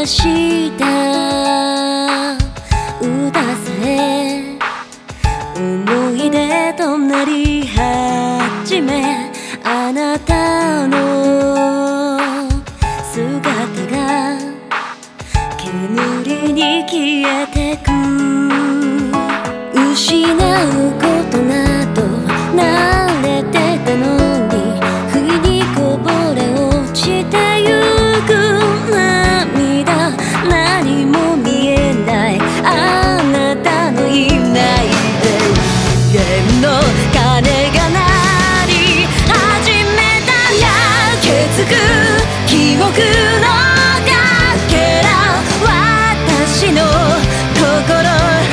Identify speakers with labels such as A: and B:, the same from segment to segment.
A: わした歌さえ思い出となり始め、あなたの姿が煙に消えてく。失うことなど慣れてたのに、不意にこぼれ落ちてゆく涙、何も見えないあなたのいない永遠の鐘が鳴り始めた。焼けつく記憶のかけら、私の心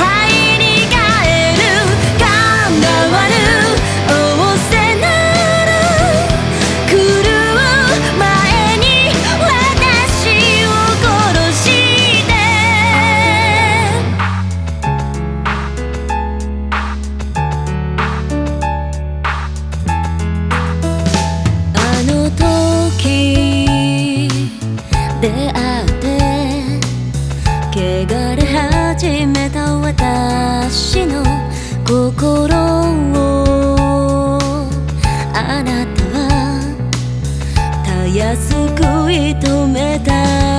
A: 出会って汚れ始めた私の心を、あなたはたやすく射止めた。